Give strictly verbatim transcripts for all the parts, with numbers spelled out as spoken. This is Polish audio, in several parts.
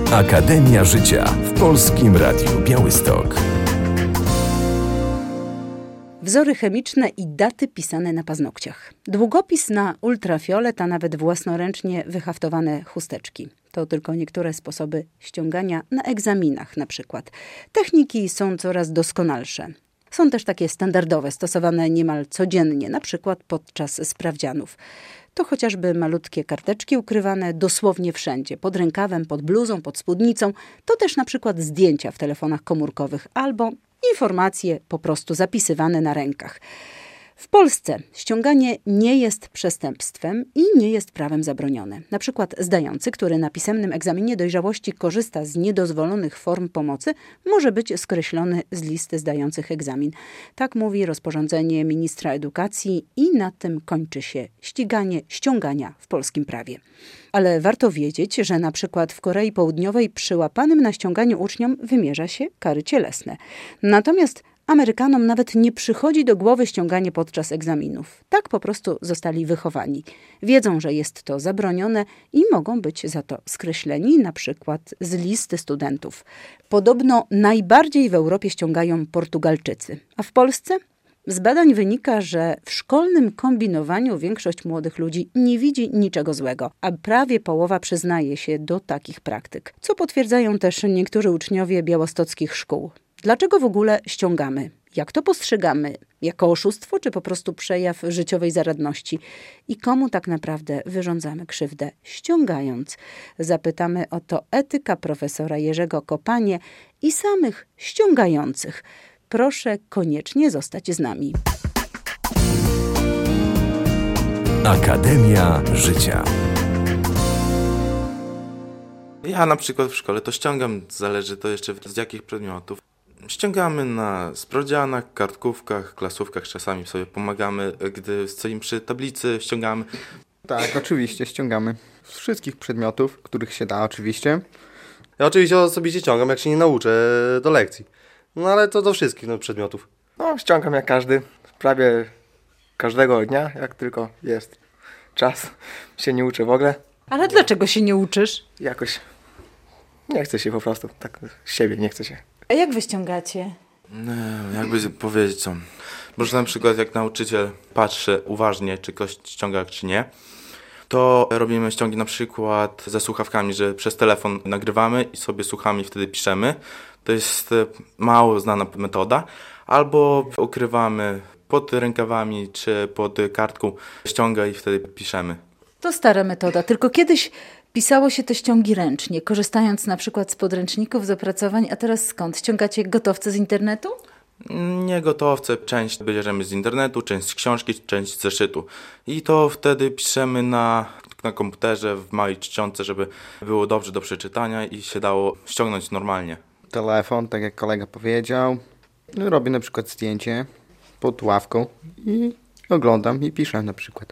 Akademia Życia w Polskim Radiu Białystok. Wzory chemiczne i daty pisane na paznokciach. Długopis na ultrafiolet, a nawet własnoręcznie wyhaftowane chusteczki. To tylko niektóre sposoby ściągania na egzaminach na przykład. Techniki są coraz doskonalsze. Są też takie standardowe, stosowane niemal codziennie, na przykład podczas sprawdzianów. To chociażby malutkie karteczki ukrywane dosłownie wszędzie, pod rękawem, pod bluzą, pod spódnicą. To też na przykład zdjęcia w telefonach komórkowych albo informacje po prostu zapisywane na rękach. W Polsce ściąganie nie jest przestępstwem i nie jest prawem zabronione. Na przykład zdający, który na pisemnym egzaminie dojrzałości korzysta z niedozwolonych form pomocy, może być skreślony z listy zdających egzamin. Tak mówi rozporządzenie ministra edukacji i na tym kończy się ściganie ściągania w polskim prawie. Ale warto wiedzieć, że na przykład w Korei Południowej przyłapanym na ściąganiu uczniom wymierza się kary cielesne. Natomiast Amerykanom nawet nie przychodzi do głowy ściąganie podczas egzaminów. Tak po prostu zostali wychowani. Wiedzą, że jest to zabronione i mogą być za to skreśleni, na przykład z listy studentów. Podobno najbardziej w Europie ściągają Portugalczycy. A w Polsce? Z badań wynika, że w szkolnym kombinowaniu większość młodych ludzi nie widzi niczego złego, a prawie połowa przyznaje się do takich praktyk, co potwierdzają też niektórzy uczniowie białostockich szkół. Dlaczego w ogóle ściągamy? Jak to postrzegamy? Jako oszustwo, czy po prostu przejaw życiowej zaradności? I komu tak naprawdę wyrządzamy krzywdę ściągając? Zapytamy o to etyka profesora Jerzego Kopanie i samych ściągających. Proszę koniecznie zostać z nami. Akademia Życia. Ja na przykład w szkole to ściągam, zależy to jeszcze z jakich przedmiotów. Ściągamy na sprawdzianach, kartkówkach, klasówkach, czasami sobie pomagamy, gdy stoimy przy tablicy, ściągamy. Tak, oczywiście ściągamy. Z wszystkich przedmiotów, których się da oczywiście. Ja oczywiście osobiście ściągam, jak się nie nauczę do lekcji. No ale to do wszystkich no, przedmiotów. No, ściągam jak każdy. Prawie każdego dnia, jak tylko jest czas. Się nie uczę w ogóle. Ale dlaczego się nie uczysz? Jakoś nie chce się po prostu. Tak z siebie nie chce się. A jak wy ściągacie? No, jakby powiedzieć co. Może na przykład jak nauczyciel patrzy uważnie, czy ktoś ściąga, czy nie, to robimy ściągi na przykład ze słuchawkami, że przez telefon nagrywamy i sobie słuchamy i wtedy piszemy. To jest mało znana metoda. Albo ukrywamy pod rękawami, czy pod kartką ściąga i wtedy piszemy. To stara metoda, tylko kiedyś pisało się te ściągi ręcznie, korzystając na przykład z podręczników, z opracowań, a teraz skąd? Ściągacie gotowce z internetu? Nie gotowce, część bierzemy z internetu, część z książki, część z zeszytu. I to wtedy piszemy na, na komputerze w małej czcionce, żeby było dobrze do przeczytania i się dało ściągnąć normalnie. Telefon, tak jak kolega powiedział. No, robię na przykład zdjęcie pod ławką i oglądam i piszę na przykład.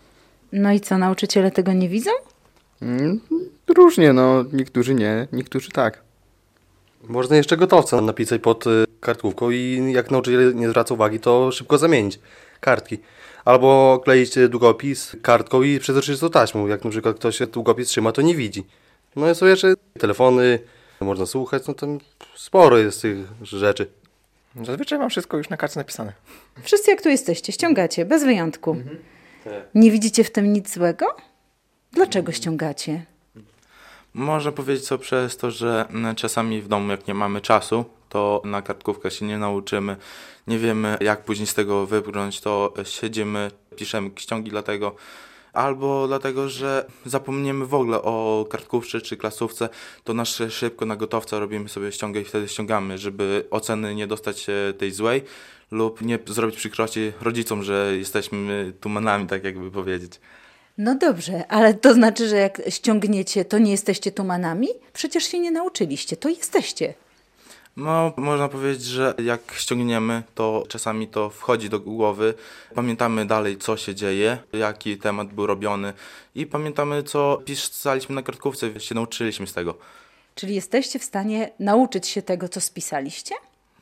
No i co, nauczyciele tego nie widzą? Mm, różnie, no. Niektórzy nie, niektórzy tak. Można jeszcze gotowca napisać pod y, kartkówką i jak nauczyciel nie zwraca uwagi, to szybko zamienić kartki. Albo kleić długopis kartką i przezroczyć to taśmą. Jak na przykład ktoś długopis trzyma, to nie widzi. No i są jeszcze telefony, można słuchać, no to sporo jest tych rzeczy. Zazwyczaj mam wszystko już na kartce napisane. Wszyscy jak tu jesteście, ściągacie, bez wyjątku. Mhm. Nie widzicie w tym nic złego? Dlaczego ściągacie? Można powiedzieć co przez to, że czasami w domu jak nie mamy czasu, to na kartkówkę się nie nauczymy, nie wiemy jak później z tego wybrnąć, to siedzimy, piszemy ściągi dlatego, albo dlatego, że zapomniemy w ogóle o kartkówce czy klasówce, to nasz szybko na gotowca robimy sobie ściągę i wtedy ściągamy, żeby oceny nie dostać tej złej lub nie zrobić przykrości rodzicom, że jesteśmy tumanami, tak jakby powiedzieć. No dobrze, ale to znaczy, że jak ściągniecie, to nie jesteście tumanami? Przecież się nie nauczyliście, to jesteście. No, można powiedzieć, że jak ściągniemy, to czasami to wchodzi do głowy. Pamiętamy dalej, co się dzieje, jaki temat był robiony i pamiętamy, co pisaliśmy na kartkówce, się nauczyliśmy z tego. Czyli jesteście w stanie nauczyć się tego, co spisaliście?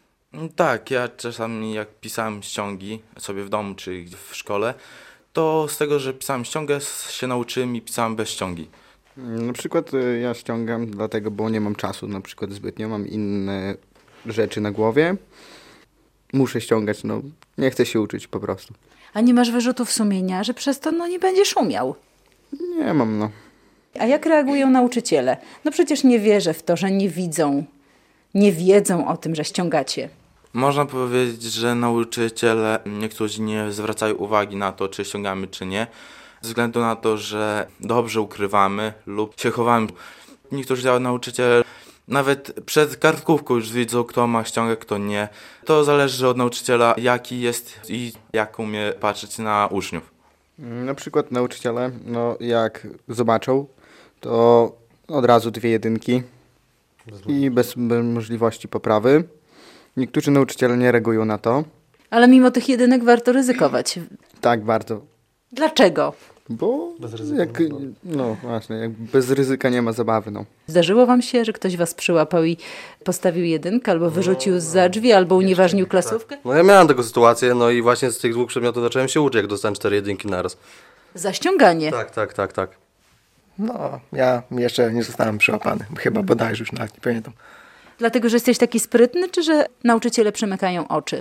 Tak, ja czasami jak pisałem ściągi sobie w domu czy w szkole, to z tego, że pisałem ściągę, się nauczyłem i pisałem bez ściągi. Na przykład y, ja ściągam dlatego, bo nie mam czasu na przykład zbytnio, mam inne rzeczy na głowie. Muszę ściągać, no nie chcę się uczyć po prostu. A nie masz wyrzutów sumienia, że przez to no, nie będziesz umiał? Nie mam, no. A jak reagują nauczyciele? No przecież nie wierzę w to, że nie widzą, nie wiedzą o tym, że ściągacie. Można powiedzieć, że nauczyciele niektórzy nie zwracają uwagi na to, czy ściągamy, czy nie, ze względu na to, że dobrze ukrywamy lub się chowamy. Niektórzy nauczyciele nawet przed kartkówką już widzą, kto ma ściągać, kto nie. To zależy od nauczyciela, jaki jest i jak umie patrzeć na uczniów. Na przykład nauczyciele, no jak zobaczą, to od razu dwie jedynki i bez, bez możliwości poprawy. Niektórzy nauczyciele nie reagują na to. Ale mimo tych jedynek warto ryzykować. Tak bardzo. Dlaczego? Bo jak, no właśnie, jak bez ryzyka nie ma zabawy, no. Zdarzyło wam się, że ktoś was przyłapał i postawił jedynkę, albo wyrzucił zza drzwi, albo unieważnił klasówkę? No ja miałem taką sytuację, no i właśnie z tych dwóch przedmiotów zacząłem się uczyć, jak dostałem cztery jedynki naraz. Za ściąganie. Tak, tak, tak, tak. No, ja jeszcze nie zostałem przyłapany. Chyba bodajże już nawet nie pamiętam. Dlatego, że jesteś taki sprytny, czy że nauczyciele przymykają oczy?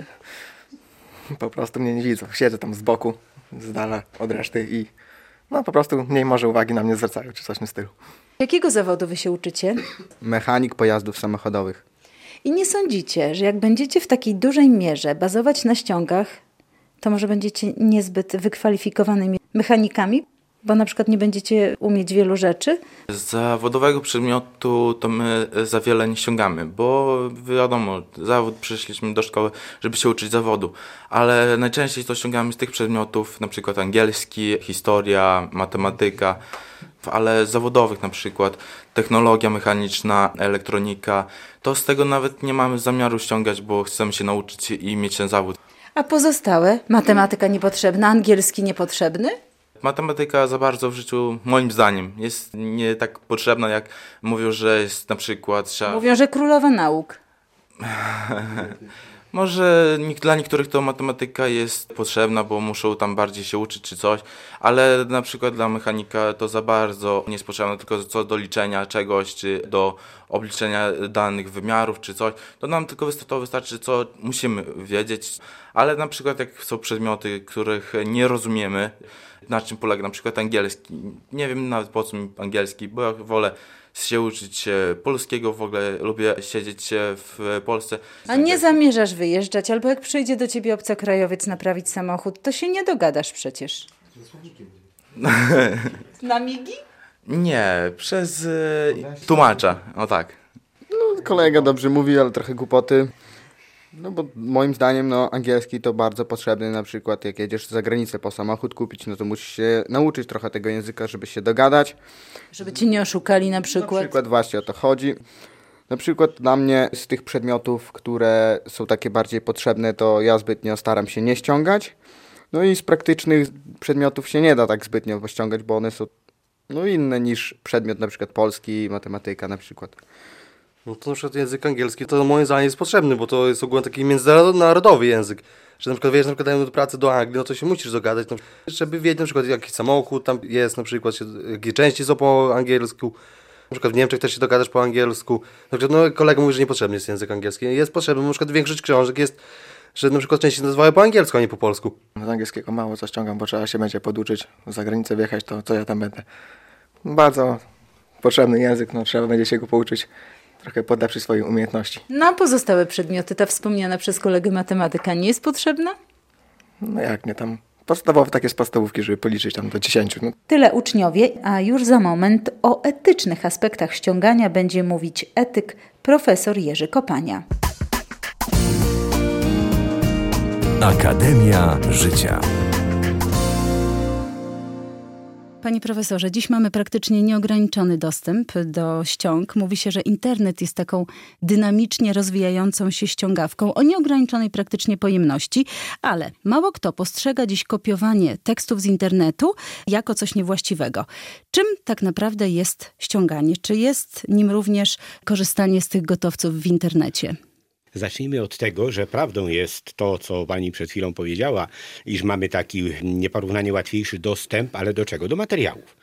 Po prostu mnie nie widzą. Siedzę tam z boku, z dala od reszty i no po prostu mniej może uwagi na mnie zwracają, czy coś w tym stylu. Jakiego zawodu wy się uczycie? Mechanik pojazdów samochodowych. I nie sądzicie, że jak będziecie w takiej dużej mierze bazować na ściągach, to może będziecie niezbyt wykwalifikowanymi mechanikami? Bo na przykład nie będziecie umieć wielu rzeczy? Z zawodowego przedmiotu to my za wiele nie ściągamy, bo wiadomo, zawód przyszliśmy do szkoły, żeby się uczyć zawodu, ale najczęściej to ściągamy z tych przedmiotów, na przykład angielski, historia, matematyka, ale zawodowych na przykład technologia mechaniczna, elektronika, to z tego nawet nie mamy zamiaru ściągać, bo chcemy się nauczyć i mieć ten zawód. A pozostałe? Matematyka niepotrzebna, angielski niepotrzebny? Matematyka za bardzo w życiu, moim zdaniem, jest nie tak potrzebna, jak mówią, że jest na przykład... Trzeba... Mówią, że królowa nauk. Może dla niektórych to matematyka jest potrzebna, bo muszą tam bardziej się uczyć czy coś, ale na przykład dla mechanika to za bardzo nie jest potrzebne, tylko co do liczenia czegoś, czy do obliczenia danych wymiarów, czy coś, to nam tylko to wystarczy, co musimy wiedzieć, ale na przykład jak są przedmioty, których nie rozumiemy, na czym polega na przykład angielski, nie wiem nawet po co mi angielski, bo ja wolę się uczyć polskiego, w ogóle lubię siedzieć w Polsce. A nie zamierzasz wyjeżdżać, albo jak przyjdzie do ciebie obcokrajowiec naprawić samochód, to się nie dogadasz przecież. Na migi? Nie, przez y, tłumacza, o tak. No, kolega dobrze mówi, ale trochę głupoty. No bo moim zdaniem no, angielski to bardzo potrzebny, na przykład jak jedziesz za granicę po samochód kupić, no to musisz się nauczyć trochę tego języka, żeby się dogadać. Żeby cię nie oszukali na przykład. Na przykład właśnie o to chodzi. Na przykład dla mnie z tych przedmiotów, które są takie bardziej potrzebne, to ja zbytnio staram się nie ściągać. No i z praktycznych przedmiotów się nie da tak zbytnio pościągać, bo one są no, inne niż przedmiot na przykład polski, matematyka na przykład. No to na przykład język angielski to moim zdaniem jest potrzebny, bo to jest ogólnie taki międzynarodowy język. Że na przykład wiesz, na przykład dają do pracy do Anglii, no to się musisz dogadać, no, żeby wiedzieć na przykład jaki samochód tam jest, na przykład jakie części są po angielsku. Na przykład w Niemczech też się dogadasz po angielsku. Na przykład no, kolega mówi, że niepotrzebny jest język angielski. Jest potrzebny, na przykład większość książek jest, że na przykład części nazywają po angielsku, a nie po polsku. Z angielskiego mało co ściągam, bo trzeba się będzie poduczyć. Za granicę wjechać, to co ja tam będę. Bardzo potrzebny język, no trzeba będzie się go pouczyć. Trochę podlepszyć swoje umiejętności. No a pozostałe przedmioty, ta wspomniana przez kolegę matematyka nie jest potrzebna? No jak nie tam, podstawowe takie z podstawówki, żeby policzyć tam do dziesięciu. No. Tyle uczniowie, a już za moment o etycznych aspektach ściągania będzie mówić etyk profesor Jerzy Kopania. Akademia Życia. Panie profesorze, dziś mamy praktycznie nieograniczony dostęp do ściąg. Mówi się, że internet jest taką dynamicznie rozwijającą się ściągawką o nieograniczonej praktycznie pojemności, ale mało kto postrzega dziś kopiowanie tekstów z internetu jako coś niewłaściwego. Czym tak naprawdę jest ściąganie? Czy jest nim również korzystanie z tych gotowców w internecie? Zacznijmy od tego, że prawdą jest to, co pani przed chwilą powiedziała, iż mamy taki nieporównanie łatwiejszy dostęp, ale do czego? Do materiałów.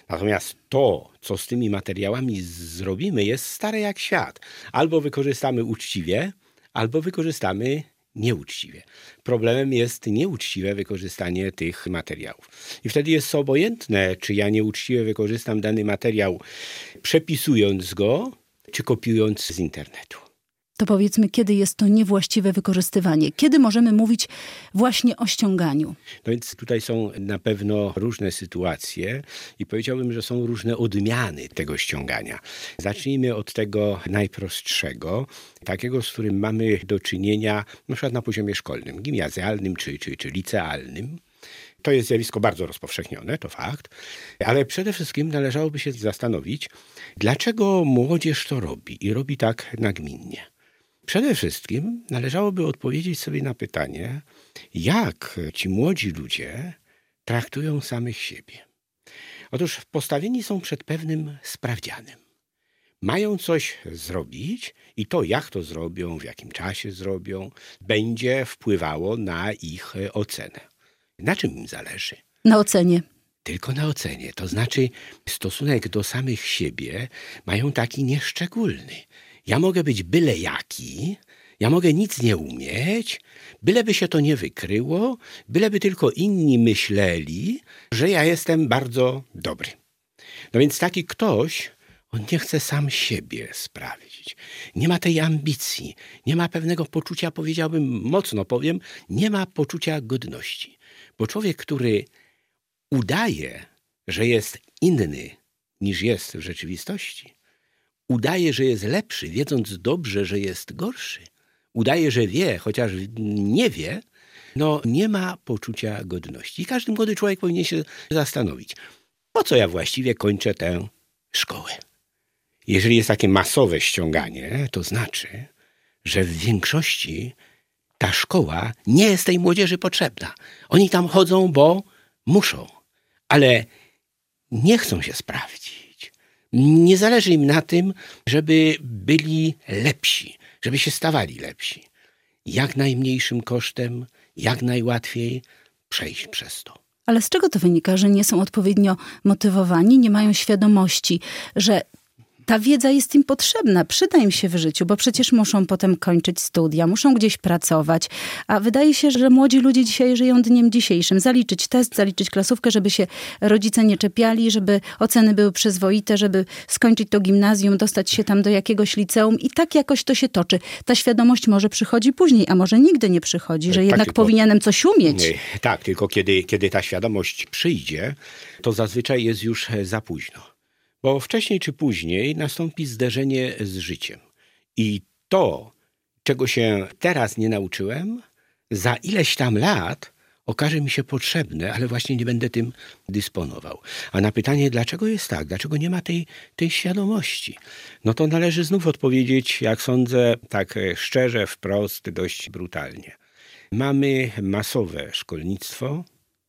Natomiast to, co z tymi materiałami zrobimy, jest stare jak świat. Albo wykorzystamy uczciwie, albo wykorzystamy nieuczciwie. Problemem jest nieuczciwe wykorzystanie tych materiałów. I wtedy jest obojętne, czy ja nieuczciwie wykorzystam dany materiał, przepisując go, czy kopiując z internetu. To powiedzmy, kiedy jest to niewłaściwe wykorzystywanie? Kiedy możemy mówić właśnie o ściąganiu? No więc tutaj są na pewno różne sytuacje i powiedziałbym, że są różne odmiany tego ściągania. Zacznijmy od tego najprostszego, takiego, z którym mamy do czynienia na przykład na poziomie szkolnym, gimnazjalnym czy, czy, czy licealnym. To jest zjawisko bardzo rozpowszechnione, to fakt, ale przede wszystkim należałoby się zastanowić, dlaczego młodzież to robi i robi tak nagminnie. Przede wszystkim należałoby odpowiedzieć sobie na pytanie, jak ci młodzi ludzie traktują samych siebie. Otóż postawieni są przed pewnym sprawdzianem. Mają coś zrobić i to, jak to zrobią, w jakim czasie zrobią, będzie wpływało na ich ocenę. Na czym im zależy? Na ocenie. Tylko na ocenie. To znaczy stosunek do samych siebie mają taki nieszczególny. Ja mogę być byle jaki, ja mogę nic nie umieć, byleby się to nie wykryło, byleby tylko inni myśleli, że ja jestem bardzo dobry. No więc taki ktoś, on nie chce sam siebie sprawdzić. Nie ma tej ambicji, nie ma pewnego poczucia, powiedziałbym, mocno powiem, nie ma poczucia godności. Bo człowiek, który udaje, że jest inny niż jest w rzeczywistości, udaje, że jest lepszy, wiedząc dobrze, że jest gorszy, udaje, że wie, chociaż nie wie, no nie ma poczucia godności. I każdy młody człowiek powinien się zastanowić, po co ja właściwie kończę tę szkołę. Jeżeli jest takie masowe ściąganie, to znaczy, że w większości ta szkoła nie jest tej młodzieży potrzebna. Oni tam chodzą, bo muszą, ale nie chcą się sprawdzić. Nie zależy im na tym, żeby byli lepsi, żeby się stawali lepsi. Jak najmniejszym kosztem, jak najłatwiej przejść przez to. Ale z czego to wynika, że nie są odpowiednio motywowani, nie mają świadomości, że ta wiedza jest im potrzebna, przyda im się w życiu, bo przecież muszą potem kończyć studia, muszą gdzieś pracować. A wydaje się, że młodzi ludzie dzisiaj żyją dniem dzisiejszym. Zaliczyć test, zaliczyć klasówkę, żeby się rodzice nie czepiali, żeby oceny były przyzwoite, żeby skończyć to gimnazjum, dostać się tam do jakiegoś liceum i tak jakoś to się toczy. Ta świadomość może przychodzi później, a może nigdy nie przychodzi, że tak, jednak tylko, powinienem coś umieć. Nie, tak, tylko kiedy, kiedy ta świadomość przyjdzie, to zazwyczaj jest już za późno. Bo wcześniej czy później nastąpi zderzenie z życiem. I to, czego się teraz nie nauczyłem, za ileś tam lat okaże mi się potrzebne, ale właśnie nie będę tym dysponował. A na pytanie, dlaczego jest tak, dlaczego nie ma tej, tej świadomości, no to należy znów odpowiedzieć, jak sądzę, tak szczerze, wprost, dość brutalnie. Mamy masowe szkolnictwo,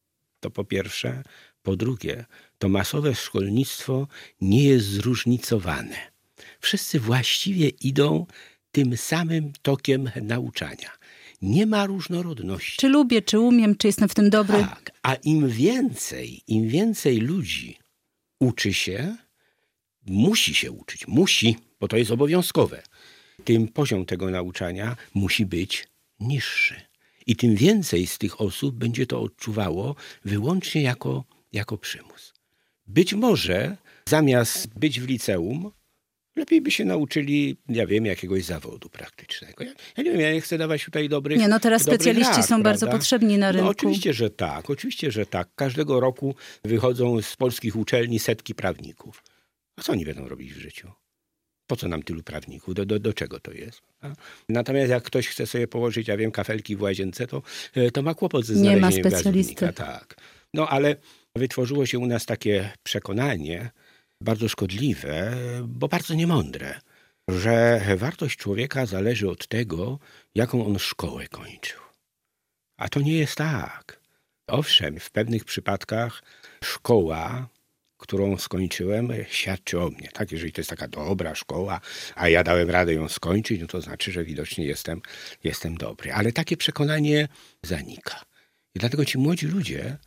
to po pierwsze. Po drugie, to masowe szkolnictwo nie jest zróżnicowane. Wszyscy właściwie idą tym samym tokiem nauczania. Nie ma różnorodności. Czy lubię, czy umiem, czy jestem w tym dobry? Tak, a im więcej, im więcej ludzi uczy się, musi się uczyć, musi, bo to jest obowiązkowe, tym poziom tego nauczania musi być niższy. I tym więcej z tych osób będzie to odczuwało wyłącznie jako jako przymus. Być może zamiast być w liceum, lepiej by się nauczyli, ja wiem, jakiegoś zawodu praktycznego. Ja, ja nie wiem, ja nie chcę dawać tutaj dobrych Nie, no teraz specjaliści rad, są prawda? bardzo potrzebni na rynku. No oczywiście, że tak, oczywiście, że tak. Każdego roku wychodzą z polskich uczelni setki prawników. A co oni będą robić w życiu? Po co nam tylu prawników? Do, do, do czego to jest? A? Natomiast jak ktoś chce sobie położyć, ja wiem, kafelki w łazience, to, to ma kłopot ze znalezieniem nie ma specjalisty. Tak. No ale wytworzyło się u nas takie przekonanie, bardzo szkodliwe, bo bardzo niemądre, że wartość człowieka zależy od tego, jaką on szkołę kończył. A to nie jest tak. Owszem, w pewnych przypadkach szkoła, którą skończyłem, świadczy o mnie. Tak? Jeżeli to jest taka dobra szkoła, a ja dałem radę ją skończyć, no to znaczy, że widocznie jestem, jestem dobry. Ale takie przekonanie zanika. I dlatego ci młodzi ludzie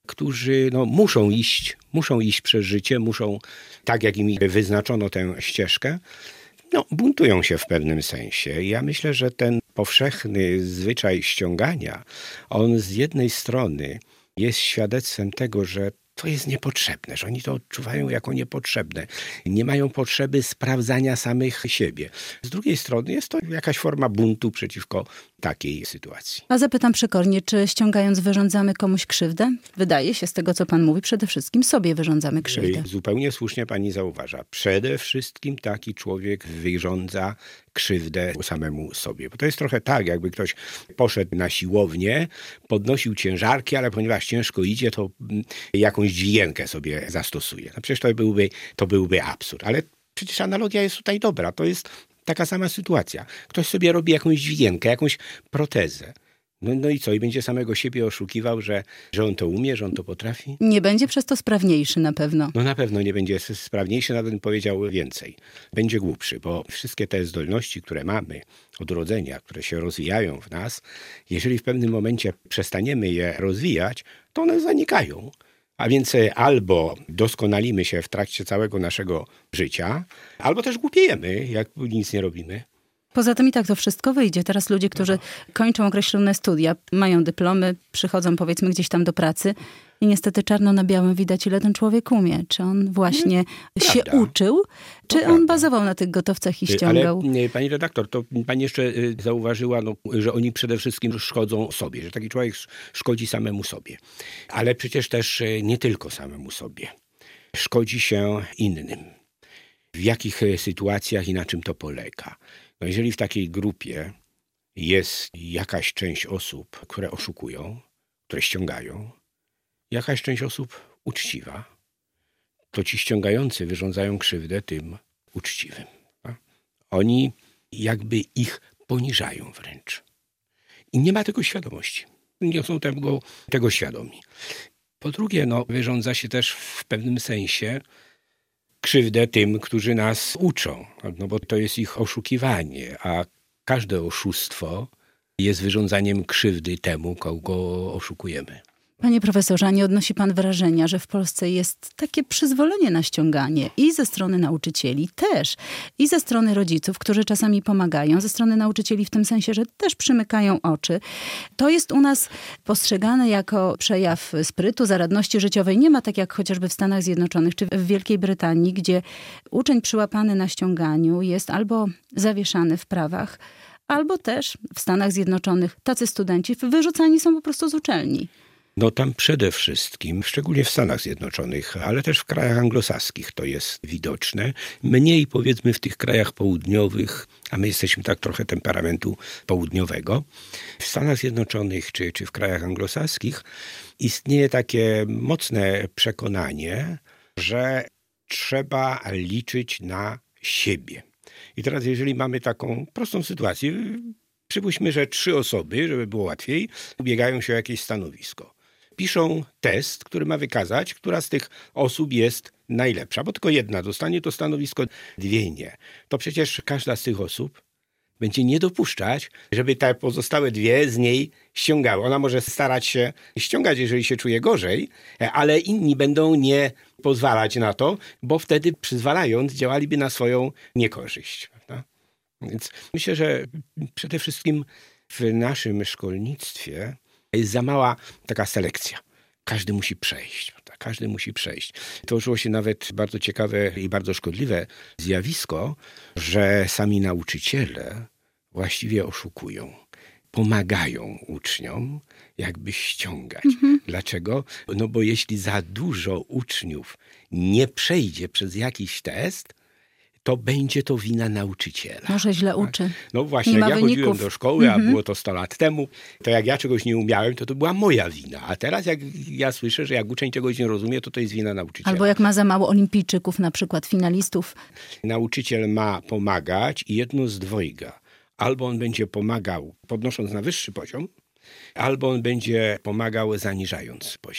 którzy no, muszą iść, muszą iść przez życie, muszą, tak jak im wyznaczono tę ścieżkę, no, buntują się w pewnym sensie. Ja myślę, że ten powszechny zwyczaj ściągania, on z jednej strony jest świadectwem tego, że to jest niepotrzebne, że oni to odczuwają jako niepotrzebne. Nie mają potrzeby sprawdzania samych siebie. Z drugiej strony jest to jakaś forma buntu przeciwko takiej sytuacji. A zapytam przekornie, czy ściągając wyrządzamy komuś krzywdę? Wydaje się z tego, co pan mówi, przede wszystkim sobie wyrządzamy krzywdę. Zupełnie słusznie pani zauważa. Przede wszystkim taki człowiek wyrządza krzywdę samemu sobie. Bo to jest trochę tak, jakby ktoś poszedł na siłownię, podnosił ciężarki, ale ponieważ ciężko idzie, to jakąś dźwigienkę sobie zastosuje. No przecież to byłby, to byłby absurd. Ale przecież analogia jest tutaj dobra. To jest taka sama sytuacja. Ktoś sobie robi jakąś dźwigienkę, jakąś protezę. No, no i co? I będzie samego siebie oszukiwał, że, że on to umie, że on to potrafi? Nie będzie przez to sprawniejszy na pewno. No na pewno nie będzie sprawniejszy, nawet bym powiedział więcej. Będzie głupszy, bo wszystkie te zdolności, które mamy od urodzenia, które się rozwijają w nas, jeżeli w pewnym momencie przestaniemy je rozwijać, to one zanikają. A więc albo doskonalimy się w trakcie całego naszego życia, albo też głupiejemy, jak nic nie robimy. Poza tym i tak to wszystko wyjdzie. Teraz ludzie, którzy kończą określone studia, mają dyplomy, przychodzą powiedzmy gdzieś tam do pracy i niestety czarno na białym widać, ile ten człowiek umie. Czy on właśnie Prawda. się uczył, czy To on prawda. bazował na tych gotowcach i ściągał? Ale pani redaktor, to pani jeszcze zauważyła, no, że oni przede wszystkim szkodzą sobie, że taki człowiek szkodzi samemu sobie. Ale przecież też nie tylko samemu sobie. Szkodzi się innym. W jakich sytuacjach i na czym to polega? No jeżeli w takiej grupie jest jakaś część osób, które oszukują, które ściągają, jakaś część osób uczciwa, to ci ściągający wyrządzają krzywdę tym uczciwym. Tak? Oni jakby ich poniżają wręcz. I nie ma tego świadomości. Nie są tego, tego świadomi. Po drugie, no, wyrządza się też w pewnym sensie krzywdę tym, którzy nas uczą, no bo to jest ich oszukiwanie, a każde oszustwo jest wyrządzaniem krzywdy temu, kogo oszukujemy. Panie profesorze, a nie odnosi pan wrażenia, że w Polsce jest takie przyzwolenie na ściąganie i ze strony nauczycieli też, i ze strony rodziców, którzy czasami pomagają, ze strony nauczycieli w tym sensie, że też przymykają oczy. To jest u nas postrzegane jako przejaw sprytu, zaradności życiowej. Nie ma tak jak chociażby w Stanach Zjednoczonych czy w Wielkiej Brytanii, gdzie uczeń przyłapany na ściąganiu jest albo zawieszany w prawach, albo też w Stanach Zjednoczonych tacy studenci wyrzucani są po prostu z uczelni. No tam przede wszystkim, szczególnie w Stanach Zjednoczonych, ale też w krajach anglosaskich to jest widoczne. Mniej powiedzmy w tych krajach południowych, a my jesteśmy tak trochę temperamentu południowego. W Stanach Zjednoczonych czy, czy w krajach anglosaskich istnieje takie mocne przekonanie, że trzeba liczyć na siebie. I teraz jeżeli mamy taką prostą sytuację, przypuśćmy, że trzy osoby, żeby było łatwiej, ubiegają się o jakieś stanowisko. Piszą test, który ma wykazać, która z tych osób jest najlepsza, bo tylko jedna dostanie to stanowisko, dwie nie. To przecież każda z tych osób będzie nie dopuszczać, żeby te pozostałe dwie z niej ściągały. Ona może starać się ściągać, jeżeli się czuje gorzej, ale inni będą nie pozwalać na to, bo wtedy przyzwalając działaliby na swoją niekorzyść. Prawda? Więc myślę, że przede wszystkim w naszym szkolnictwie jest za mała taka selekcja. Każdy musi przejść. Prawda? Każdy musi przejść. Tworzyło się nawet bardzo ciekawe i bardzo szkodliwe zjawisko, że sami nauczyciele właściwie oszukują. Pomagają uczniom jakby ściągać. Mhm. Dlaczego? No bo jeśli za dużo uczniów nie przejdzie przez jakiś test, to będzie to wina nauczyciela. Może źle uczy. No właśnie, nie jak ma ja wyników. chodziłem do szkoły, Mhm. a było to sto lat temu, to jak ja czegoś nie umiałem, to to była moja wina. A teraz jak ja słyszę, że jak uczeń czegoś nie rozumie, to to jest wina nauczyciela. Albo jak ma za mało olimpijczyków, na przykład finalistów. Nauczyciel ma pomagać i jedno z dwojga. Albo on będzie pomagał podnosząc na wyższy poziom, albo on będzie pomagał zaniżając poziom.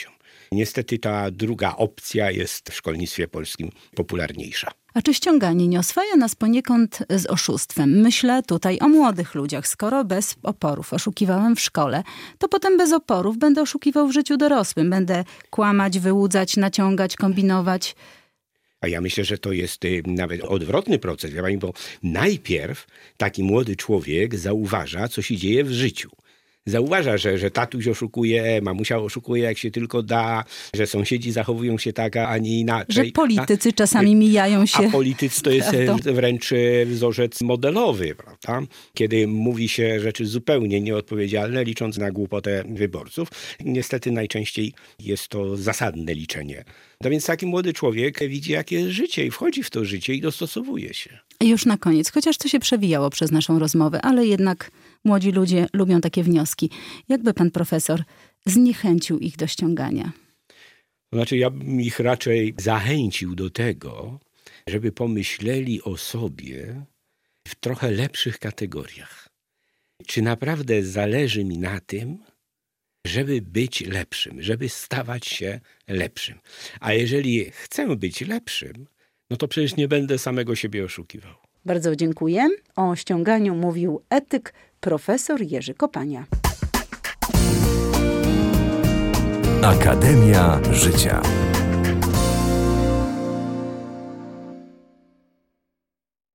Niestety ta druga opcja jest w szkolnictwie polskim popularniejsza. A czy ściąganie nie oswaja nas poniekąd z oszustwem? Myślę tutaj o młodych ludziach. Skoro bez oporów oszukiwałem w szkole, to potem bez oporów będę oszukiwał w życiu dorosłym. Będę kłamać, wyłudzać, naciągać, kombinować. A ja myślę, że to jest y, nawet odwrotny proces, wie pani, bo najpierw taki młody człowiek zauważa, co się dzieje w życiu. Zauważa, że, że tatuś oszukuje, mamusia oszukuje jak się tylko da, że sąsiedzi zachowują się tak, a nie inaczej. Że politycy a, czasami mijają się. A politycy to jest prawdą. wręcz wzorzec modelowy, prawda? Kiedy mówi się rzeczy zupełnie nieodpowiedzialne, licząc na głupotę wyborców. Niestety najczęściej jest to zasadne liczenie. No więc taki młody człowiek widzi, jakie jest życie i wchodzi w to życie i dostosowuje się. I już na koniec, chociaż to się przewijało przez naszą rozmowę, ale jednak młodzi ludzie lubią takie wnioski. Jakby pan profesor zniechęcił ich do ściągania? To znaczy, ja bym ich raczej zachęcił do tego, żeby pomyśleli o sobie w trochę lepszych kategoriach. Czy naprawdę zależy mi na tym, żeby być lepszym, żeby stawać się lepszym? A jeżeli chcę być lepszym, no to przecież nie będę samego siebie oszukiwał. Bardzo dziękuję. O ściąganiu mówił etyk profesor Jerzy Kopania. Akademia Życia.